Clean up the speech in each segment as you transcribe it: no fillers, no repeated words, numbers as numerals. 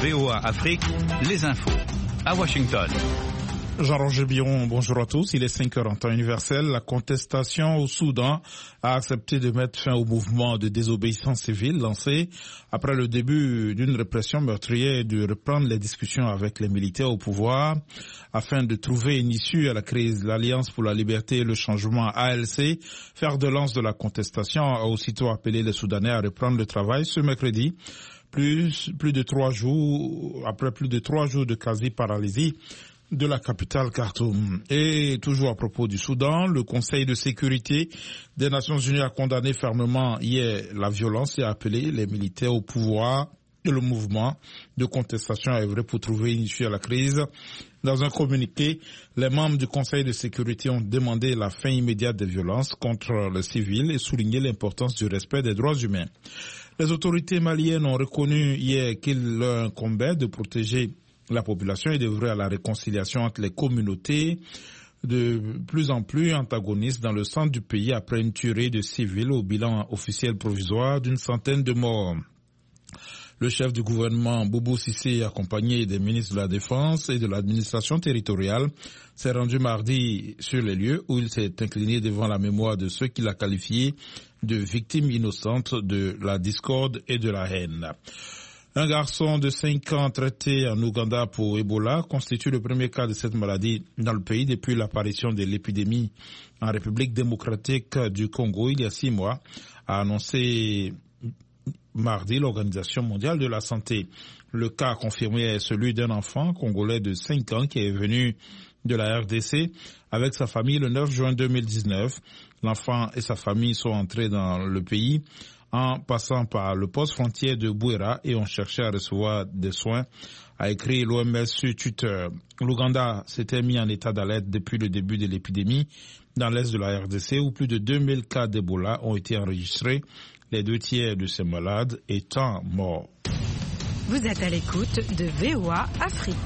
VOA Afrique, les infos. À Washington. Jean-Roger Biron, bonjour à tous. Il est 5h en temps universel. La contestation au Soudan a accepté de mettre fin au mouvement de désobéissance civile lancé après le début d'une répression meurtrière et de reprendre les discussions avec les militaires au pouvoir afin de trouver une issue à la crise. L'Alliance pour la liberté et le changement ALC, fer de lance de la contestation, a aussitôt appelé les Soudanais à reprendre le travail ce mercredi. Après plus de 3 jours de quasi-paralysie de la capitale Khartoum. Et toujours à propos du Soudan, le Conseil de sécurité des Nations Unies a condamné fermement hier la violence et a appelé les militaires au pouvoir et le mouvement de contestation à œuvrer pour trouver une issue à la crise. Dans un communiqué, les membres du Conseil de sécurité ont demandé la fin immédiate des violences contre les civils et souligné l'importance du respect des droits humains. Les autorités maliennes ont reconnu hier qu'il leur incombait de protéger la population et d'œuvrer à la réconciliation entre les communautés de plus en plus antagonistes dans le centre du pays après une tuerie de civils au bilan officiel provisoire d'une centaine de morts. Le chef du gouvernement, Boubou Cissé, accompagné des ministres de la Défense et de l'administration territoriale, s'est rendu mardi sur les lieux où il s'est incliné devant la mémoire de ceux qu'il a qualifiés de victimes innocentes de la discorde et de la haine. Un garçon de 5 ans traité en Ouganda pour Ebola constitue le premier cas de cette maladie dans le pays depuis l'apparition de l'épidémie en République démocratique du Congo il y a 6 mois, a annoncé mardi l'Organisation mondiale de la santé. Le cas confirmé est celui d'un enfant congolais de 5 ans qui est venu de la RDC avec sa famille le 9 juin 2019. L'enfant et sa famille sont entrés dans le pays en passant par le poste frontière de Bouéra et ont cherché à recevoir des soins, a écrit l'OMS sur Twitter. L'Ouganda s'était mis en état d'alerte depuis le début de l'épidémie dans l'est de la RDC où plus de 2000 cas d'Ebola ont été enregistrés, les 2 tiers de ces malades étant morts. Vous êtes à l'écoute de VOA Afrique.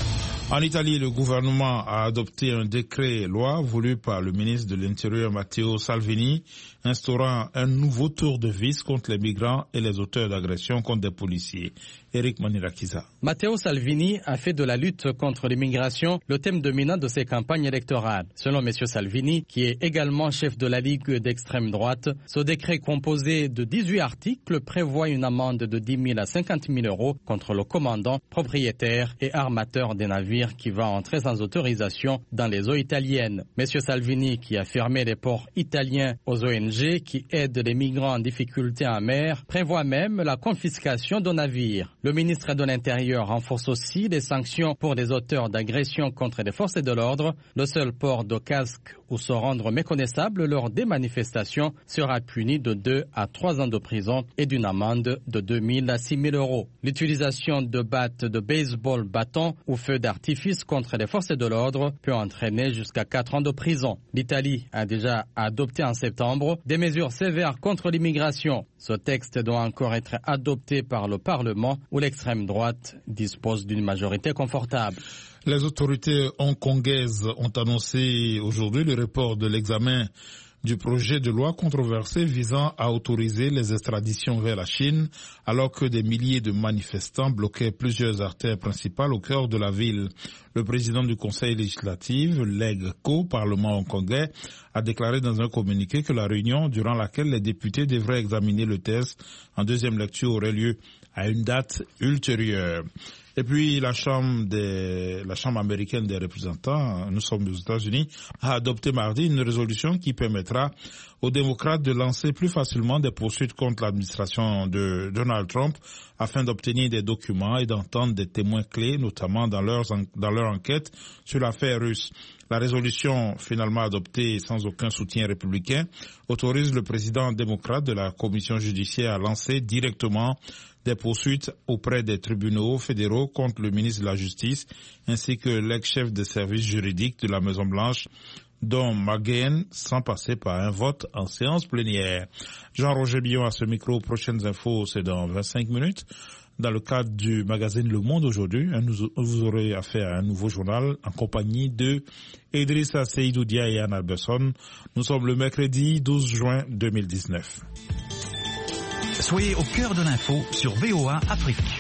En Italie, le gouvernement a adopté un décret-loi voulu par le ministre de l'Intérieur Matteo Salvini, instaurant un nouveau tour de vis contre les migrants et les auteurs d'agressions contre des policiers. Eric Manirakiza. Matteo Salvini a fait de la lutte contre l'immigration le thème dominant de ses campagnes électorales. Selon M. Salvini, qui est également chef de la Ligue d'extrême droite, ce décret composé de 18 articles prévoit une amende de 10 000 à 50 000 euros contre le commandant, propriétaire et armateur des navires qui va entrer sans autorisation dans les eaux italiennes. M. Salvini, qui a fermé les ports italiens aux ONG qui aident les migrants en difficulté en mer, prévoit même la confiscation de navires. Le ministre de l'Intérieur renforce aussi les sanctions pour les auteurs d'agressions contre les forces de l'ordre. Le seul port de casque ou se rendre méconnaissable lors des manifestations sera puni de 2 à 3 ans de prison et d'une amende de 2 000 à 6 000 euros. L'utilisation de battes de baseball, bâtons ou feux d'artifice contre les forces de l'ordre peut entraîner jusqu'à 4 ans de prison. L'Italie a déjà adopté en septembre des mesures sévères contre l'immigration. Ce texte doit encore être adopté par le Parlement où l'extrême droite dispose d'une majorité confortable. Les autorités hongkongaises ont annoncé aujourd'hui le report de l'examen du projet de loi controversé visant à autoriser les extraditions vers la Chine, alors que des milliers de manifestants bloquaient plusieurs artères principales au cœur de la ville. Le président du Conseil législatif, Leg Ko, Parlement hongkongais, a déclaré dans un communiqué que la réunion durant laquelle les députés devraient examiner le texte en deuxième lecture aurait lieu à une date ultérieure. Et puis la Chambre américaine des représentants, nous sommes aux États-Unis, a adopté mardi une résolution qui permettra aux démocrates de lancer plus facilement des poursuites contre l'administration de Donald Trump afin d'obtenir des documents et d'entendre des témoins clés, notamment dans leur enquête sur l'affaire russe. La résolution finalement adoptée sans aucun soutien républicain autorise le président démocrate de la commission judiciaire à lancer directement des poursuites auprès des tribunaux fédéraux contre le ministre de la Justice ainsi que l'ex-chef des services juridiques de la Maison-Blanche, Don McGahn, sans passer par un vote en séance plénière. Jean-Roger Billon à ce micro. Prochaines infos, c'est dans 25 minutes. Dans le cadre du magazine Le Monde aujourd'hui, vous aurez affaire à un nouveau journal en compagnie de Idrissa Seydoudia et Anna Besson. Nous sommes le mercredi 12 juin 2019. Soyez au cœur de l'info sur VOA Afrique.